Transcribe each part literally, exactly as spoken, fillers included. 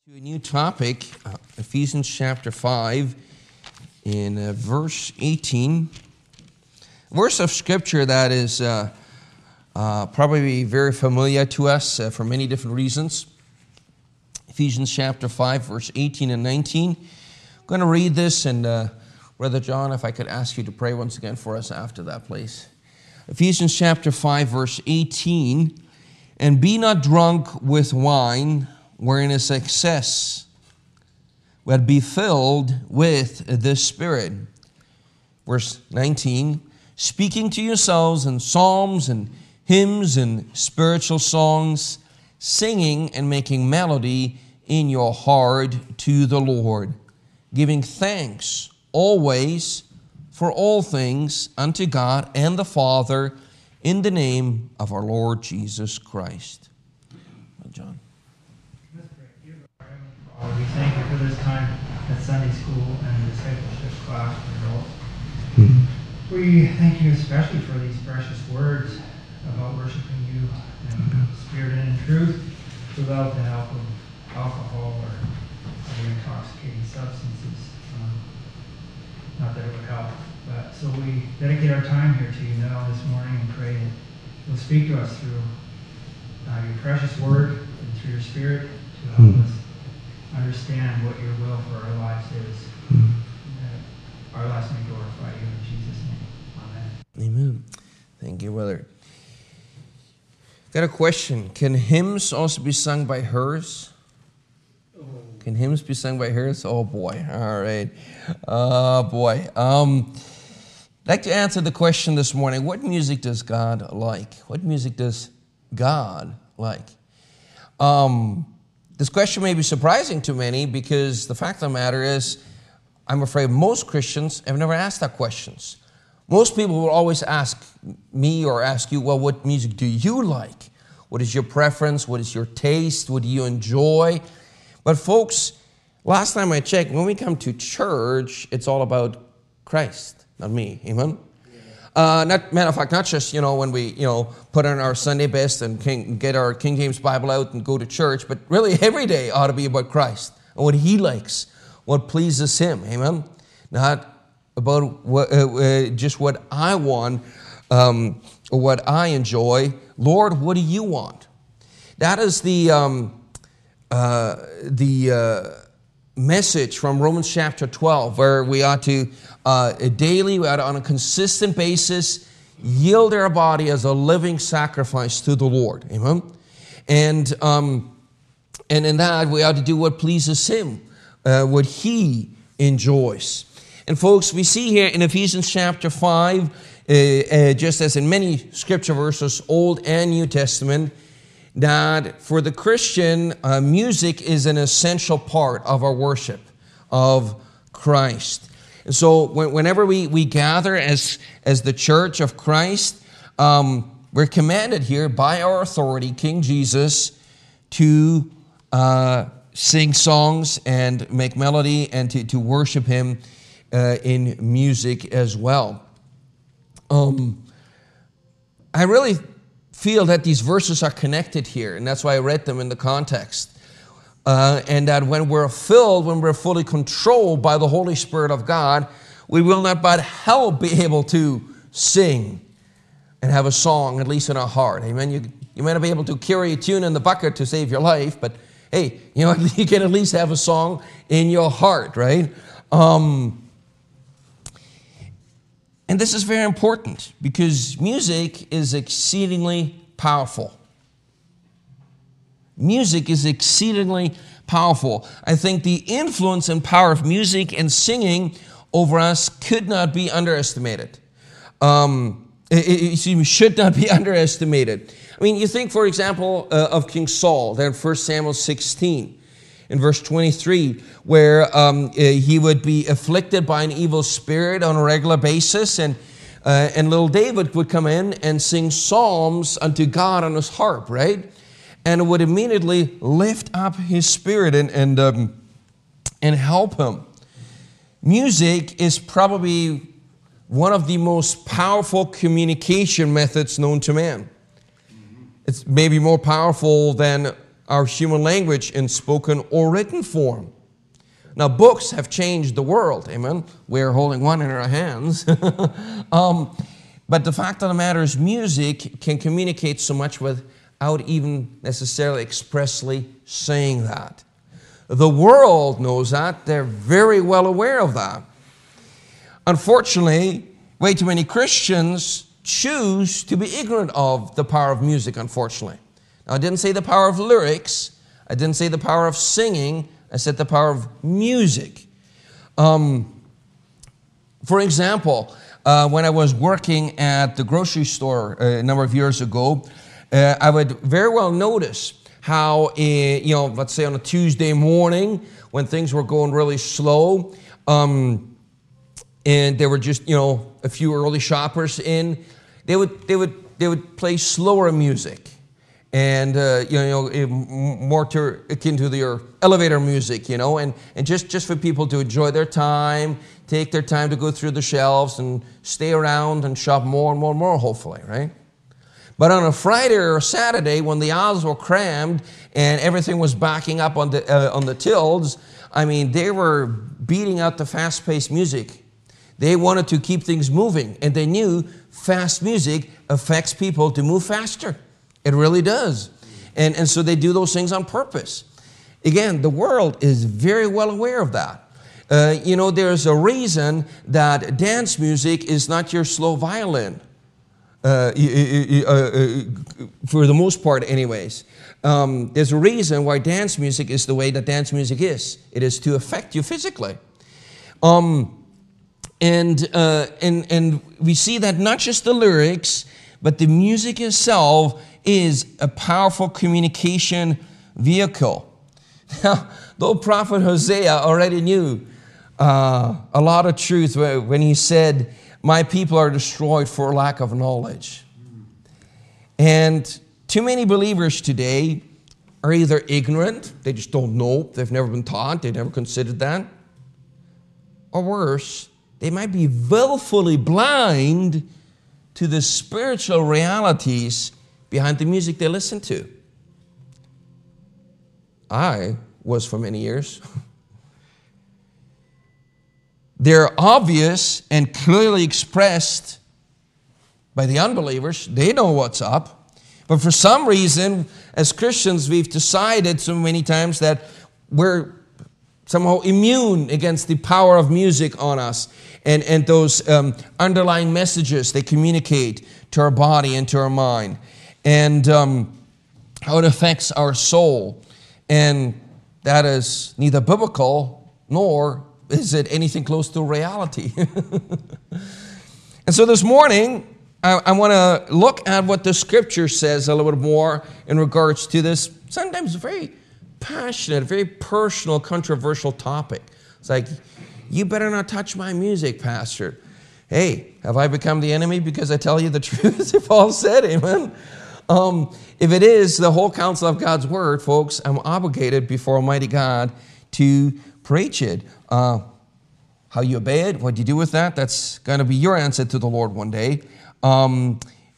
To a new topic, uh, Ephesians chapter five, in uh, verse eighteen. A verse of scripture that is uh, uh, probably very familiar to us uh, for many different reasons. Ephesians chapter five, verse eighteen and nineteen. I'm going to read this, and uh, Brother John, if I could ask you to pray once again for us after that, please. Ephesians chapter five, verse eighteen. And be not drunk with wine, wherein is excess, but be filled with the Spirit. Verse nineteen, speaking to yourselves in psalms and hymns and spiritual songs, singing and making melody in your heart to the Lord, giving thanks always for all things unto God and the Father, in the name of our Lord Jesus Christ. John. Father, we thank you for this time at Sunday school and the discipleship class for adults. Mm-hmm. We thank you especially for these precious words about worshiping you in mm-hmm. spirit and in truth without the help of alcohol or other intoxicating substances. Um, not that it would help. But so we dedicate our time here to you now this morning and pray that you'll speak to us through uh, your precious word and through your spirit to help mm. us understand what your will for our lives is. Mm. That our lives may glorify you in Jesus' name. Amen. Amen. Thank you, brother. Got a question. Can hymns also be sung by hers? Can hymns be sung by hers? Oh, boy. All right. Oh, boy. Um... I'd like to answer the question this morning, what music does God like? What music does God like? Um, this question may be surprising to many because the fact of the matter is, I'm afraid most Christians have never asked that questions. Most people will always ask me or ask you, well, what music do you like? What is your preference? What is your taste? What do you enjoy? But folks, last time I checked, when we come to church, it's all about Christ. Not me, amen? Uh, not, matter of fact, not just, you know, when we, you know, put on our Sunday best and King, get our King James Bible out and go to church, but really every day ought to be about Christ and what He likes, what pleases Him, amen? Not about what, uh, uh, just what I want um, or what I enjoy. Lord, what do you want? That is the, um, uh, the uh, message from Romans chapter twelve, where we ought to Uh, daily, we ought to, on a consistent basis, yield our body as a living sacrifice to the Lord. Amen? And um, and in that, we ought to do what pleases Him, uh, what He enjoys. And folks, we see here in Ephesians chapter five, uh, uh, just as in many scripture verses, Old and New Testament, that for the Christian, uh, music is an essential part of our worship of Christ. And so whenever we, we gather as, as the church of Christ, um, we're commanded here by our authority, King Jesus, to uh, sing songs and make melody and to, to worship Him uh, in music as well. Um, I really feel that these verses are connected here, and that's why I read them in the context. Uh, and that when we're filled, when we're fully controlled by the Holy Spirit of God, we will not but hell be able to sing and have a song, at least in our heart. Amen. You, you may not be able to carry a tune in the bucket to save your life, but hey, you know, you can at least have a song in your heart, right? Um, and this is very important because music is exceedingly powerful. Music is exceedingly powerful. I think the influence and power of music and singing over us could not be underestimated. Um, it, it should not be underestimated. I mean, you think, for example, uh, of King Saul, there in First Samuel sixteen, in verse twenty-three, where um, uh, he would be afflicted by an evil spirit on a regular basis, and uh, and little David would come in and sing psalms unto God on his harp, right? And it would immediately lift up his spirit and and, um, and help him. Music is probably one of the most powerful communication methods known to man. It's maybe more powerful than our human language in spoken or written form. Now, books have changed the world, amen? We're holding one in our hands. um, but the fact of the matter is music can communicate so much without even necessarily expressly saying that. The world knows that. They're very well aware of that. Unfortunately, way too many Christians choose to be ignorant of the power of music, unfortunately. Now, I didn't say the power of lyrics. I didn't say the power of singing. I said the power of music. Um, for example, uh, when I was working at the grocery store uh, a number of years ago, uh, I would very well notice how, uh, you know, let's say on a Tuesday morning when things were going really slow, um, and there were just, you know, a few early shoppers in, they would they would they would play slower music, and uh, you know, more to, akin to your elevator music, you know, and and just just for people to enjoy their time, take their time to go through the shelves and stay around and shop more and more and more, hopefully, right? But on a Friday or a Saturday, when the aisles were crammed and everything was backing up on the uh, on the tills, I mean, they were beating out the fast-paced music. They wanted to keep things moving, and they knew fast music affects people to move faster. It really does. And, and so they do those things on purpose. Again, the world is very well aware of that. Uh, you know, there's a reason that dance music is not your slow violin. Uh, uh, uh, for the most part anyways. Um, there's a reason why dance music is the way that dance music is. It is to affect you physically. Um, and, uh, and, and we see that not just the lyrics, but the music itself is a powerful communication vehicle. Now, the old prophet Hosea already knew uh, a lot of truth when he said, "My people are destroyed for lack of knowledge." And too many believers today are either ignorant, they just don't know, they've never been taught, they've never considered that. Or worse, they might be willfully blind to the spiritual realities behind the music they listen to. I was for many years. They're obvious and clearly expressed by the unbelievers. They know what's up. But for some reason, as Christians, we've decided so many times that we're somehow immune against the power of music on us and, and those um, underlying messages they communicate to our body and to our mind, and um, how it affects our soul. And that is neither biblical nor is it anything close to reality. And so this morning, I, I want to look at what the Scripture says a little bit more in regards to this sometimes very passionate, very personal, controversial topic. It's like, you better not touch my music, Pastor. Hey, have I become the enemy because I tell you the truth? If Paul said, amen. Um, if it is the whole counsel of God's Word, folks, I'm obligated before Almighty God to preach it. Uh, how you obey it, what you do with that, that's going to be your answer to the Lord one day. Um,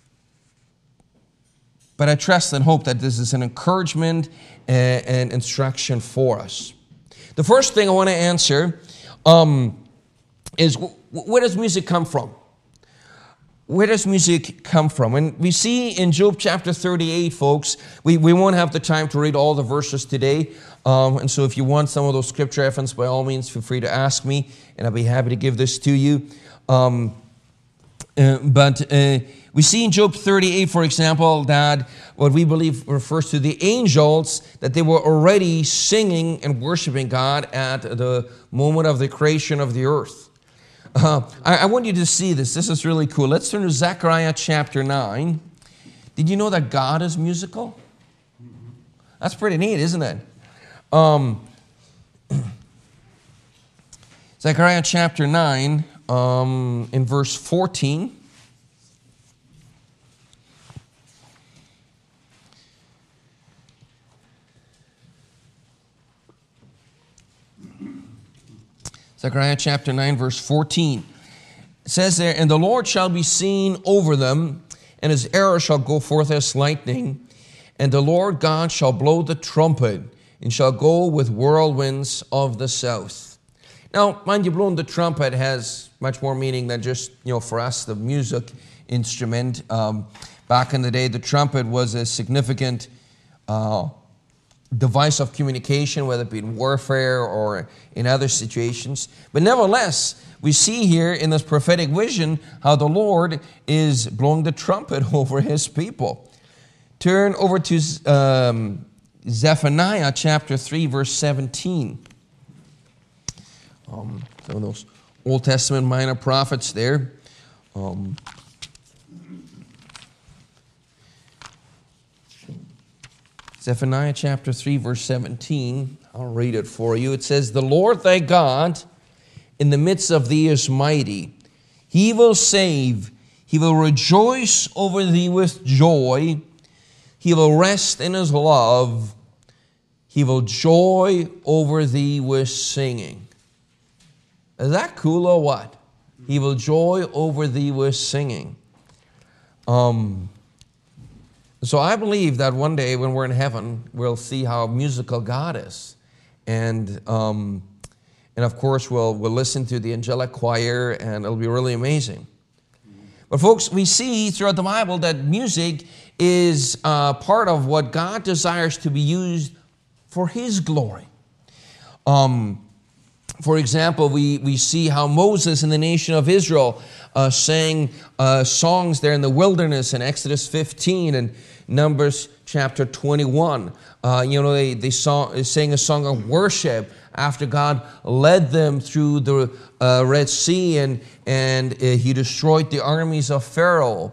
but I trust and hope that this is an encouragement and, and instruction for us. The first thing I want to answer um, is, where does music come from? Where does music come from? And we see in Job chapter thirty-eight, folks, we, we won't have the time to read all the verses today. Um, and so if you want some of those scripture references, by all means, feel free to ask me, and I'll be happy to give this to you. Um, uh, but uh, we see in Job thirty-eight, for example, that what we believe refers to the angels, that they were already singing and worshiping God at the moment of the creation of the earth. Uh, I, I want you to see this. This is really cool. Let's turn to Zechariah chapter nine. Did you know that God is musical? That's pretty neat, isn't it? Um, Zechariah chapter nine, um, in verse fourteen. Zechariah chapter nine, verse fourteen. It says there, "And the Lord shall be seen over them, and his arrow shall go forth as lightning, And the Lord God shall blow the trumpet, and shall go with whirlwinds of the south. Now, mind you, blowing the trumpet has much more meaning than just, you know, for us, the music instrument. Um, back in the day, the trumpet was a significant uh, device of communication, whether it be in warfare or in other situations. But nevertheless, we see here in this prophetic vision how the Lord is blowing the trumpet over his people. Turn over to um, Zephaniah chapter three, verse seventeen. Um, some of those Old Testament minor prophets there. Um, Zephaniah chapter three, verse seventeen. I'll read it for you. It says, "The Lord thy God in the midst of thee is mighty. He will save. He will rejoice over thee with joy. He will rest in his love. He will joy over thee with singing." Is that cool or what? He will joy over thee with singing. Um, so I believe that one day when we're in heaven, we'll see how musical God is. And um, and of course, we'll, we'll listen to the angelic choir, and it'll be really amazing. But folks, we see throughout the Bible that music is uh, part of what God desires to be used for his glory. Um, for example, we, we see how Moses and the nation of Israel uh, sang uh, songs there in the wilderness in Exodus fifteen and Numbers chapter twenty-one. Uh, you know, they, they, saw, they sang a song of worship after God led them through the uh, Red Sea and, and uh, he destroyed the armies of Pharaoh.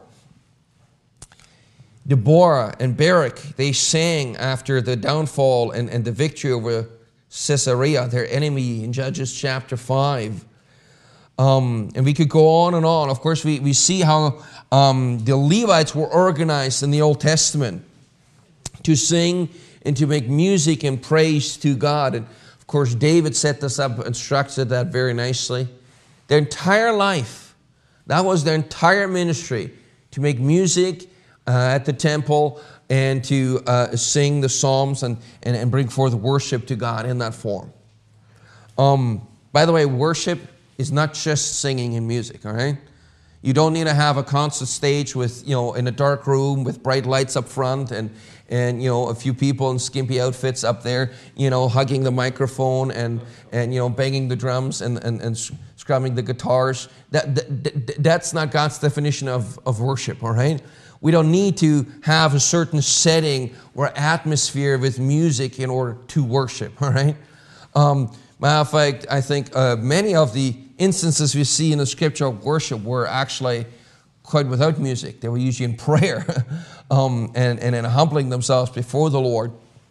Deborah and Barak, they sang after the downfall and, and the victory over Sisera, their enemy, in Judges chapter five. Um, and we could go on and on. Of course, we, we see how um, the Levites were organized in the Old Testament to sing and to make music and praise to God. And of course, David set this up, instructed that very nicely. Their entire life, that was their entire ministry, to make music Uh, at the temple and to uh, sing the psalms and, and, and bring forth worship to God in that form. Um, by the way, worship is not just singing and music, all right? You don't need to have a concert stage with, you know, in a dark room with bright lights up front and, and you know, a few people in skimpy outfits up there, you know, hugging the microphone and, and you know, banging the drums and, and, and scrubbing the guitars. That, that, that's not God's definition of, of worship, all right? We don't need to have a certain setting or atmosphere with music in order to worship, all right? Um, matter of fact, I think uh, many of the instances we see in the scripture of worship were actually quite without music. They were usually in prayer um, and, and in humbling themselves before the Lord.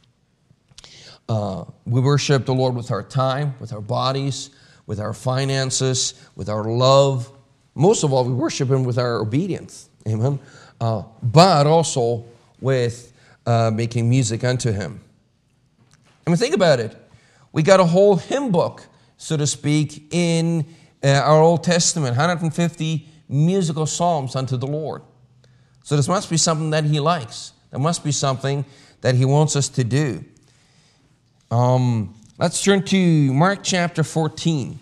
Uh, we worship the Lord with our time, with our bodies, with our finances, with our love. Most of all, we worship him with our obedience, amen? Uh, but also with uh, making music unto him. I mean, think about it. We got a whole hymn book, so to speak, in uh, our Old Testament, one hundred fifty musical psalms unto the Lord. So this must be something that he likes. There must be something that he wants us to do. Um, let's turn to Mark chapter fourteen.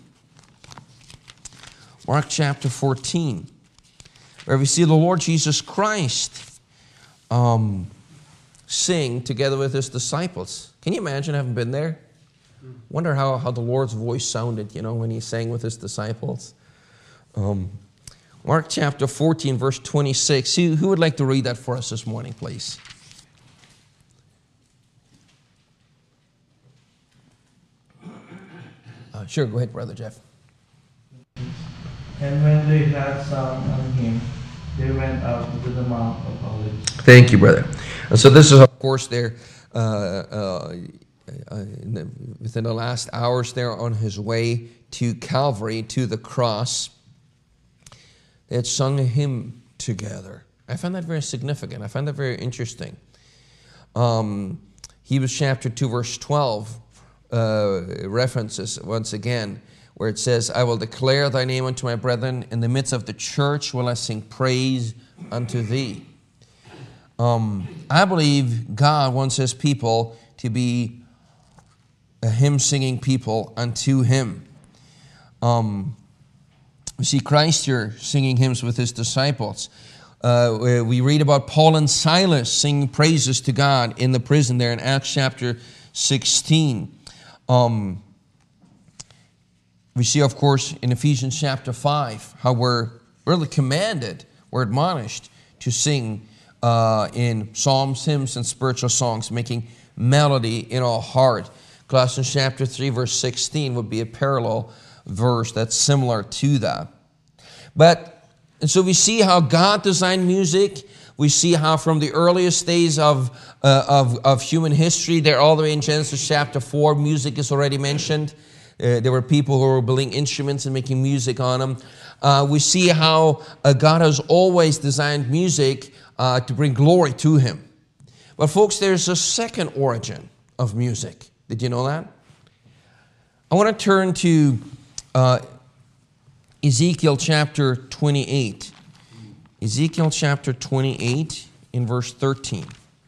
Mark chapter fourteen. Where we see the Lord Jesus Christ um, sing together with his disciples. Can you imagine having been there? Wonder how, how the Lord's voice sounded, you know, when he sang with his disciples. Um, Mark chapter fourteen, verse twenty-six. Who, who would like to read that for us this morning, please? Uh, sure, go ahead, Brother Jeff. And when they had sung on him, they went out to the Mount of Olives. Thank you, brother. And so this is, of course, there uh, uh, in the, within the last hours there on his way to Calvary, to the cross. They had sung a hymn together. I find that very significant. I find that very interesting. Um, Hebrews chapter two, verse twelve uh, references once again where it says, "I will declare thy name unto my brethren. In the midst of the church will I sing praise unto thee." Um, I believe God wants his people to be a hymn-singing people unto him. Um, we see Christ here singing hymns with his disciples. Uh, we read about Paul and Silas singing praises to God in the prison there in Acts chapter sixteen. Um, we see, of course, in Ephesians chapter five, how we're really commanded, we're admonished to sing uh, in psalms, hymns, and spiritual songs, making melody in our heart. Colossians chapter three, verse sixteen would be a parallel verse that's similar to that. But And so we see how God designed music. We see how from the earliest days of, uh, of, of human history, there all the way in Genesis chapter four, music is already mentioned. Uh, there were people who were building instruments and making music on them. Uh, we see how uh, God has always designed music uh, to bring glory to him. But folks, there's a second origin of music. Did you know that? I want to turn to Uh, Ezekiel chapter twenty-eight. Ezekiel chapter twenty-eight in verse thirteen.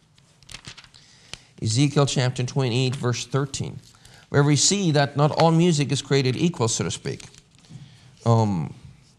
Ezekiel chapter twenty-eight, verse thirteen. Where we see that not all music is created equal, so to speak. Um,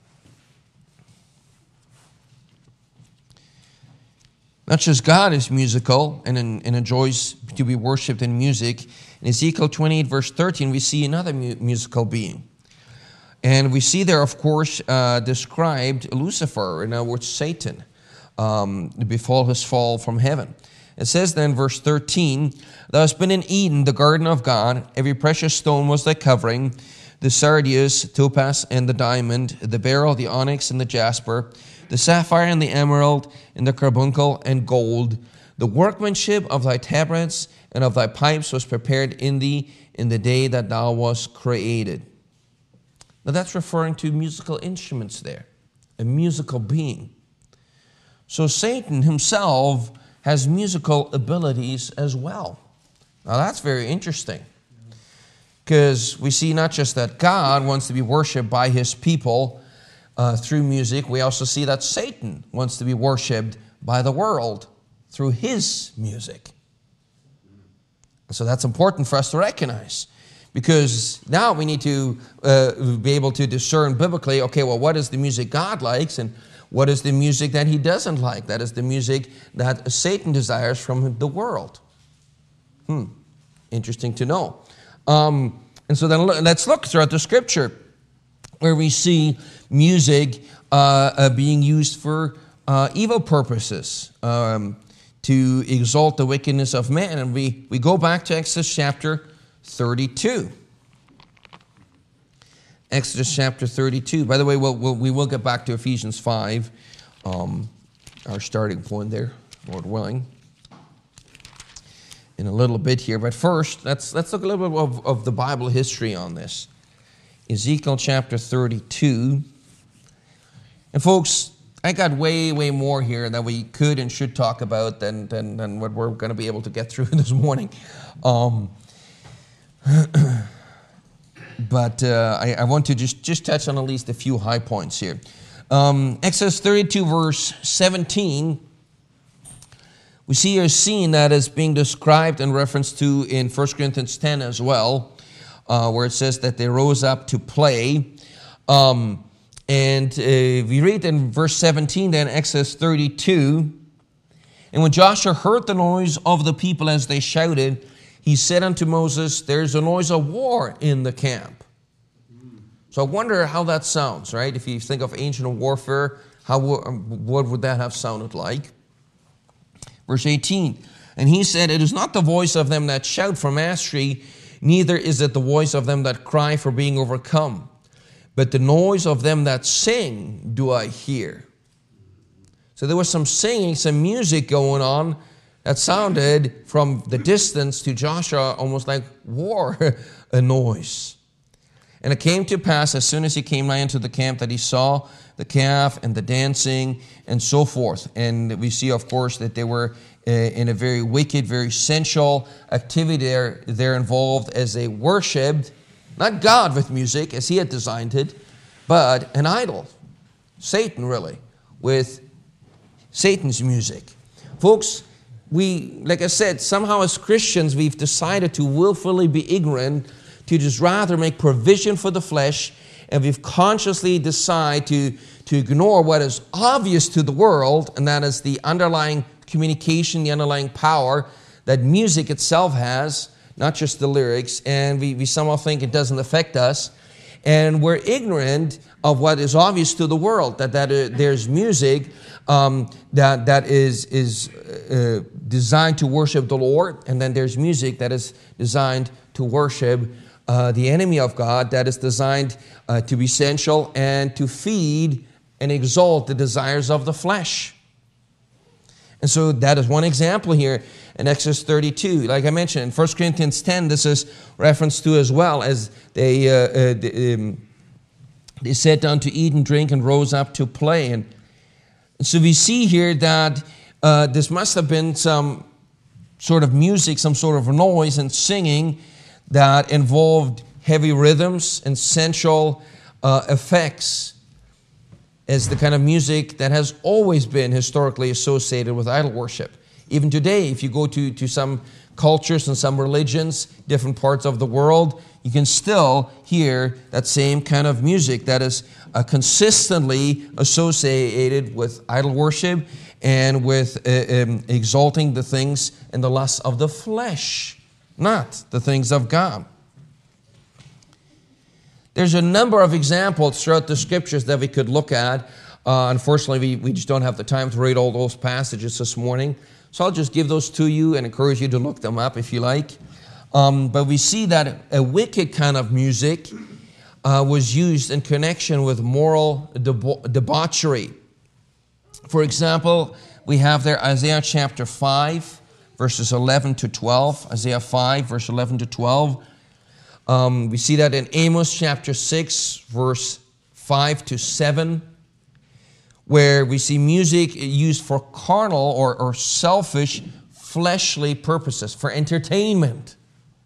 not just God is musical and, and enjoys to be worshipped in music. In Ezekiel twenty-eight, verse thirteen, we see another mu- musical being. And we see there, of course, uh, described Lucifer, in other words, Satan, um, before his fall from heaven. It says then, verse thirteen, "Thou hast been in Eden, the garden of God. Every precious stone was thy covering, the sardius, topaz, and the diamond, the beryl, the onyx, and the jasper, the sapphire, and the emerald, and the carbuncle, and gold. The workmanship of thy tabrets and of thy pipes was prepared in thee in the day that thou wast created." Now that's referring to musical instruments there, a musical being. So Satan himself has musical abilities as well. Now that's very interesting, because we see not just that God wants to be worshipped by his people uh, through music, we also see that Satan wants to be worshipped by the world through his music. So that's important for us to recognize. Because now we need to uh, be able to discern biblically, okay, well, what is the music God likes and what is the music that he doesn't like? That is the music that Satan desires from the world. Hmm, interesting to know. Um, and so then let's look throughout the scripture where we see music uh, uh, being used for uh, evil purposes, um, to exalt the wickedness of man. And we, we go back to Exodus chapter thirty-two. Exodus chapter thirty-two. By the way, we'll, we'll, we will get back to Ephesians five, um, our starting point there, Lord willing, in a little bit here. But first, let's, let's look a little bit of, of the Bible history on this. Ezekiel chapter thirty-two. And folks, I got way, way more here that we could and should talk about than, than, than what we're going to be able to get through this morning. Um, But uh, I, I want to just, just touch on at least a few high points here. Um, Exodus thirty-two, verse seventeen, we see a scene that is being described and referenced to in First Corinthians ten as well, uh, where it says that they rose up to play. Um, and uh, we read in verse seventeen, then Exodus thirty-two, "And when Joshua heard the noise of the people as they shouted, he said unto Moses, There's a noise of war in the camp." So I wonder how that sounds, right? If you think of ancient warfare, how what would that have sounded like? Verse eighteen, "And he said, It is not the voice of them that shout for mastery, neither is it the voice of them that cry for being overcome, but the noise of them that sing do I hear." So there was some singing, some music going on that sounded from the distance to Joshua almost like war, a noise. "And it came to pass, as soon as he came nigh into the camp, that he saw the calf and the dancing and so forth." And we see, of course, that they were uh, in a very wicked, very sensual activity there. They're involved as they worshipped, not God with music, as he had designed it, but an idol, Satan really, with Satan's music. Folks, we, like I said, somehow as Christians, we've decided to willfully be ignorant, to just rather make provision for the flesh, and we've consciously decided to, to ignore what is obvious to the world, and that is the underlying communication, the underlying power that music itself has, not just the lyrics, and we, we somehow think it doesn't affect us. And we're ignorant of what is obvious to the world, that, that uh, there's music um, that, that is, is uh, designed to worship the Lord, and then there's music that is designed to worship uh, the enemy of God, that is designed uh, to be sensual and to feed and exalt the desires of the flesh. And so that is one example here in Exodus thirty-two. Like I mentioned, in First Corinthians ten, this is referenced to as well, as they, uh, uh, they, um, they sat down to eat and drink and rose up to play. And, and so we see here that uh, this must have been some sort of music, some sort of noise and singing that involved heavy rhythms and sensual uh, effects, as the kind of music that has always been historically associated with idol worship. Even today, if you go to, to some cultures and some religions, different parts of the world, you can still hear that same kind of music that is uh, consistently associated with idol worship and with uh, um, exalting the things and the lusts of the flesh, not the things of God. There's a number of examples throughout the Scriptures that we could look at. Uh, unfortunately, we, we just don't have the time to read all those passages this morning. So I'll just give those to you and encourage you to look them up if you like. Um, but we see that a wicked kind of music uh, was used in connection with moral debo- debauchery. For example, we have there Isaiah chapter five, verses eleven to twelve. Isaiah five, verse eleven to twelve. Um, we see that in Amos chapter six, verse five to seven, where we see music used for carnal or, or selfish, fleshly purposes, for entertainment,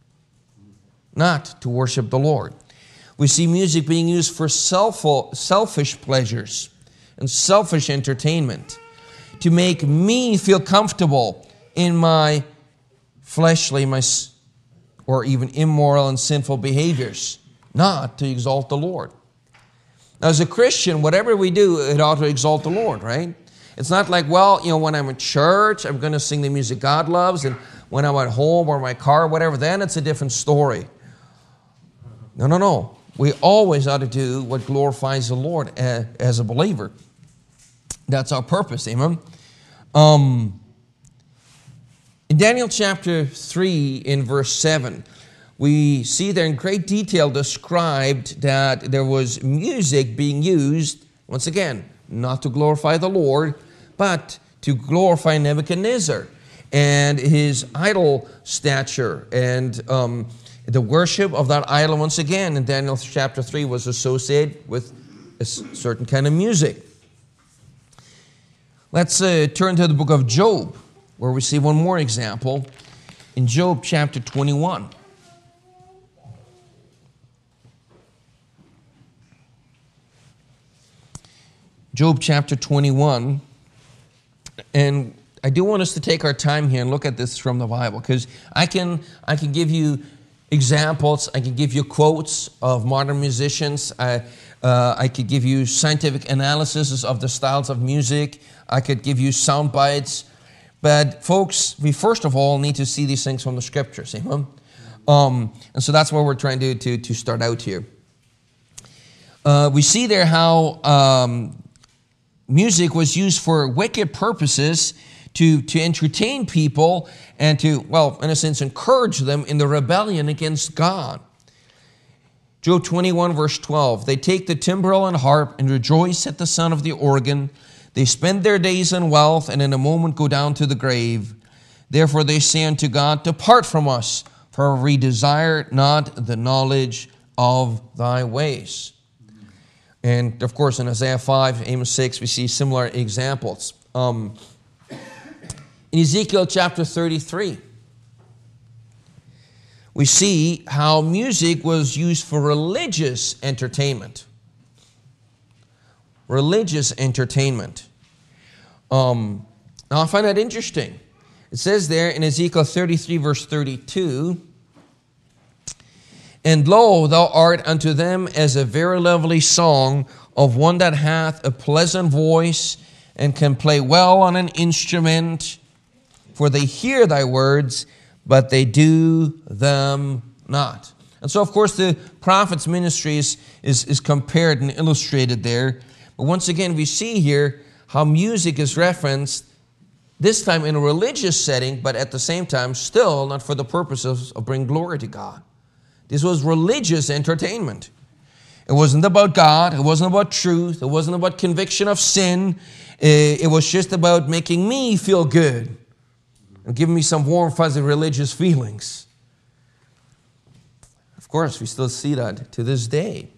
not to worship the Lord. We see music being used for self, selfish pleasures and selfish entertainment, to make me feel comfortable in my fleshly, my or even immoral and sinful behaviors, not to exalt the Lord. Now, as a Christian, whatever we do, it ought to exalt the Lord, right? It's not like, well, you know, when I'm in church, I'm going to sing the music God loves, and when I'm at home or in my car or whatever, then it's a different story. No, no, no. We always ought to do what glorifies the Lord as a believer. That's our purpose, amen? Um... In Daniel chapter three, in verse seven, we see there in great detail described that there was music being used, once again, not to glorify the Lord, but to glorify Nebuchadnezzar and his idol stature. And um, the worship of that idol, once again, in Daniel chapter three, was associated with a certain kind of music. Let's uh, turn to the book of Job, where we see one more example in Job chapter twenty-one. Job chapter twenty-one. And I do want us to take our time here and look at this from the Bible, because I can, I can give you examples, I can give you quotes of modern musicians, I, uh, I could give you scientific analysis of the styles of music, I could give you sound bites. But folks, we first of all need to see these things from the Scriptures, amen? Um, and so that's where we're trying to, to, to start out here. Uh, we see there how um, music was used for wicked purposes, to, to entertain people and to, well, in a sense, encourage them in the rebellion against God. Job twenty-one, verse twelve, they take the timbrel and harp and rejoice at the sound of the organ. They spend their days in wealth, and in a moment go down to the grave. Therefore they say unto God, depart from us, for we desire not the knowledge of thy ways. And of course in Isaiah five, Amos six, we see similar examples. Um, in Ezekiel chapter thirty-three, we see how music was used for religious entertainment. Religious entertainment. Um, Now, I find that interesting. It says there in Ezekiel thirty-three, verse thirty-two, "And lo, thou art unto them as a very lovely song of one that hath a pleasant voice and can play well on an instrument. For they hear thy words, but they do them not." And so, of course, the prophet's ministry is, is, is compared and illustrated there. But once again, we see here how music is referenced, this time in a religious setting, but at the same time still not for the purposes of bringing glory to God. This was religious entertainment. It wasn't about God. It wasn't about truth. It wasn't about conviction of sin. It was just about making me feel good and giving me some warm, fuzzy religious feelings. Of course, we still see that to this day.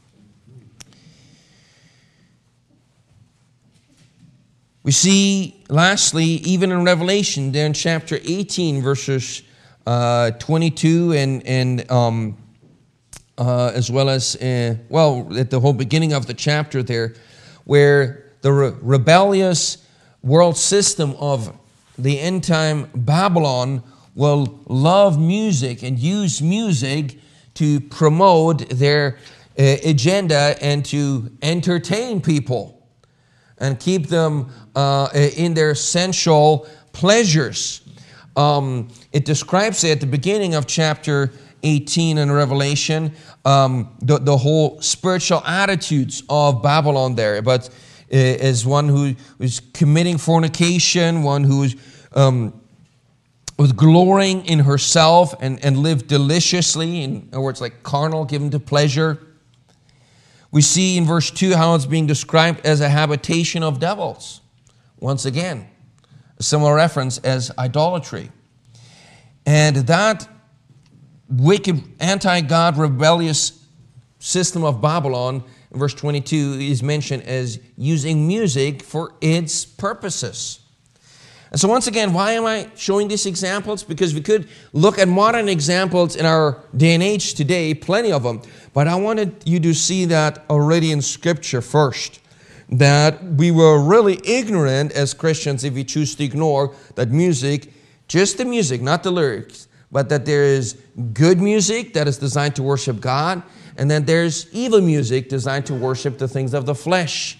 We see, lastly, even in Revelation, there in chapter eighteen, verses uh, twenty-two, and, and um, uh, as well as, uh, well, at the whole beginning of the chapter there, where the re- rebellious world system of the end-time Babylon will love music and use music to promote their uh, agenda and to entertain people and keep them uh, in their sensual pleasures. Um, it describes it at the beginning of chapter eighteen in Revelation, um, the, the whole spiritual attitudes of Babylon there. But uh, as one who is committing fornication, one who is um, was glorying in herself and, and lived deliciously, in other words, like carnal, given to pleasure. We see in verse two how it's being described as a habitation of devils. Once again, a similar reference as idolatry. And that wicked, anti-God, rebellious system of Babylon, in verse twenty-two, is mentioned as using music for its purposes. And so once again, why am I showing these examples? Because we could look at modern examples in our day and age today, plenty of them. But I wanted you to see that already in Scripture first. That we were really ignorant as Christians if we choose to ignore that music, just the music, not the lyrics, but that there is good music that is designed to worship God, and then there's evil music designed to worship the things of the flesh.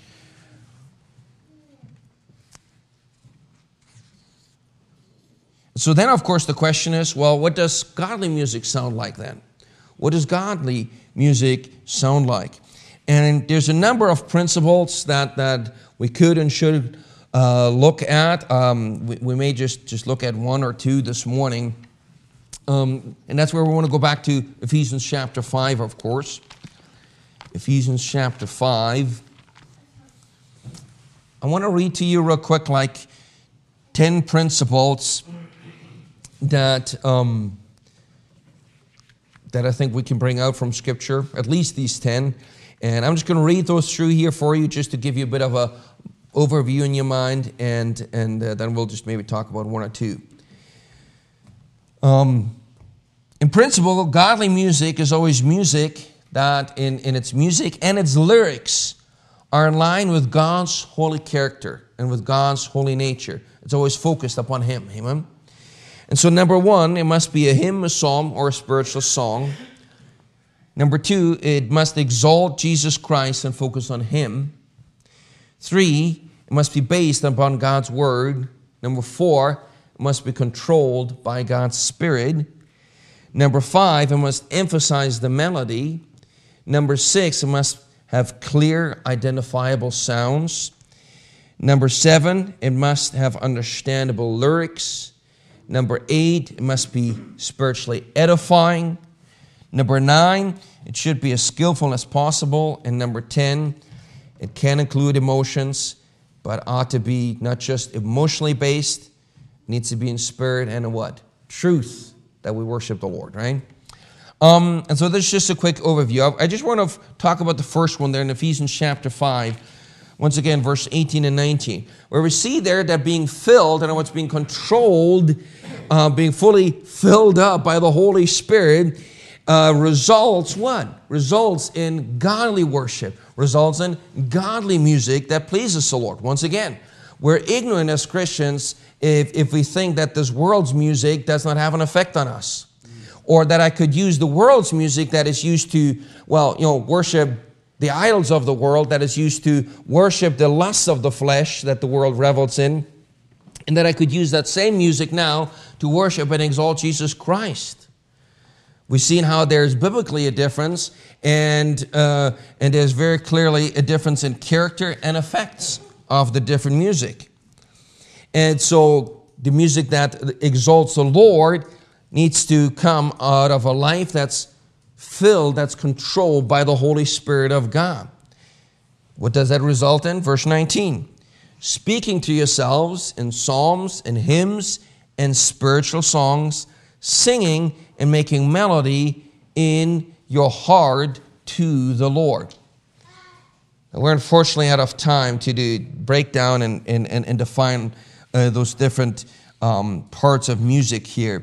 So then, of course, the question is, well, what does godly music sound like then? What does godly music sound like? And there's a number of principles that, that we could and should uh, look at. Um, we, we may just, just look at one or two this morning. Um, and that's where we want to go back to Ephesians chapter five, of course. Ephesians chapter five. I want to read to you real quick like ten principles that um, that I think we can bring out from Scripture, at least these ten. And I'm just going to read those through here for you just to give you a bit of a overview in your mind, and, and uh, then we'll just maybe talk about one or two. Um, in principle, godly music is always music that in, in its music and its lyrics are in line with God's holy character and with God's holy nature. It's always focused upon Him. Amen? And so number one, it must be a hymn, a psalm, or a spiritual song. Number two, it must exalt Jesus Christ and focus on Him. Three, it must be based upon God's Word. Number four, it must be controlled by God's Spirit. Number five, it must emphasize the melody. Number six, it must have clear, identifiable sounds. Number seven, it must have understandable lyrics. Number eight, it must be spiritually edifying. Number nine, it should be as skillful as possible. And number ten, it can include emotions, but ought to be not just emotionally based, it needs to be in spirit and in what? Truth, that we worship the Lord, right? Um, and so this is just a quick overview. I just want to talk about the first one there in Ephesians chapter five. Once again, verse eighteen and nineteen, where we see there that being filled, and what's being controlled, uh, being fully filled up by the Holy Spirit, uh, results what? Results in godly worship, results in godly music that pleases the Lord. Once again, we're ignorant as Christians if, if we think that this world's music does not have an effect on us. Or that I could use the world's music that is used to, well, you know, worship the idols of the world, that is used to worship the lusts of the flesh that the world revels in, and that I could use that same music now to worship and exalt Jesus Christ. We've seen how there's biblically a difference, and uh, and there's very clearly a difference in character and effects of the different music. And so the music that exalts the Lord needs to come out of a life that's filled, that's controlled by the Holy Spirit of God. What does that result in? Verse nineteen. Speaking to yourselves in psalms and hymns and spiritual songs, singing and making melody in your heart to the Lord. Now, we're unfortunately out of time to do break down and, and, and, and define uh, those different um, parts of music here.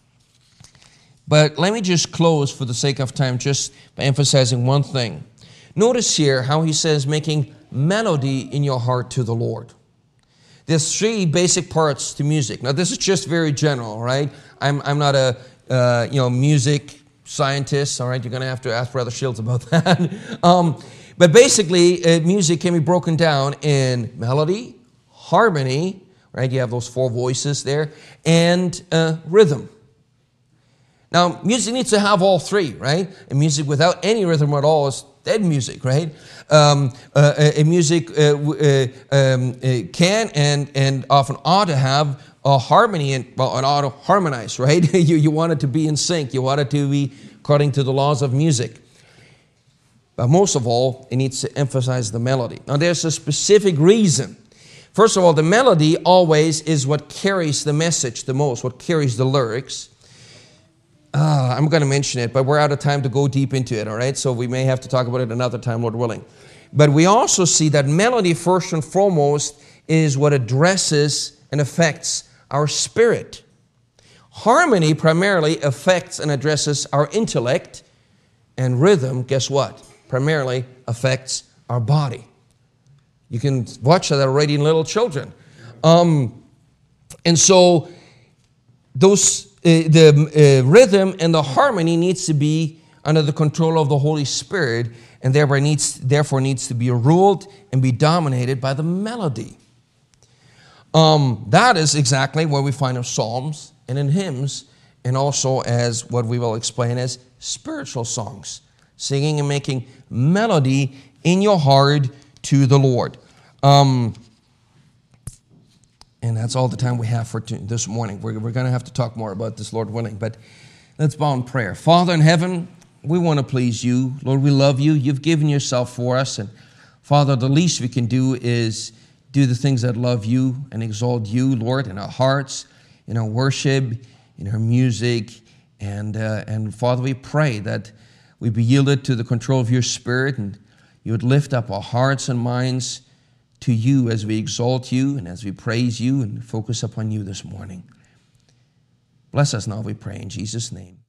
But let me just close for the sake of time just by emphasizing one thing. Notice here how he says making melody in your heart to the Lord. There's three basic parts to music. Now this is just very general, right? I'm I'm not a uh, you know music scientist, all right? You're going to have to ask Brother Shields about that. um, but basically, uh, music can be broken down in melody, harmony, right? You have those four voices there, and uh, rhythm. Now, music needs to have all three, right? And music without any rhythm at all is dead music, right? Um, uh, a, a music uh, uh, um, uh, can and and often ought to have a harmony and well, it ought to harmonize, right? you you want it to be in sync. You want it to be according to the laws of music. But most of all, it needs to emphasize the melody. Now, there's a specific reason. First of all, the melody always is what carries the message the most, what carries the lyrics. Uh, I'm going to mention it, but we're out of time to go deep into it, all right? So we may have to talk about it another time, Lord willing. But we also see that melody, first and foremost, is what addresses and affects our spirit. Harmony primarily affects and addresses our intellect, and rhythm, guess what? Primarily affects our body. You can watch that already in little children. Um, and so those... Uh, the uh, rhythm and the harmony needs to be under the control of the Holy Spirit, and thereby needs, therefore needs to be ruled and be dominated by the melody. Um, that is exactly what we find in psalms and in hymns, and also as what we will explain as spiritual songs, singing and making melody in your heart to the Lord. Um, And that's all the time we have for this morning. We're, we're going to have to talk more about this, Lord willing. But let's bow in prayer. Father in heaven, we want to please you. Lord, we love you. You've given yourself for us. And Father, the least we can do is do the things that love you and exalt you, Lord, in our hearts, in our worship, in our music. And, uh, and Father, we pray that we be yielded to the control of your Spirit, and you would lift up our hearts and minds to you as we exalt you and as we praise you and focus upon you this morning. Bless us now, we pray, in Jesus' name.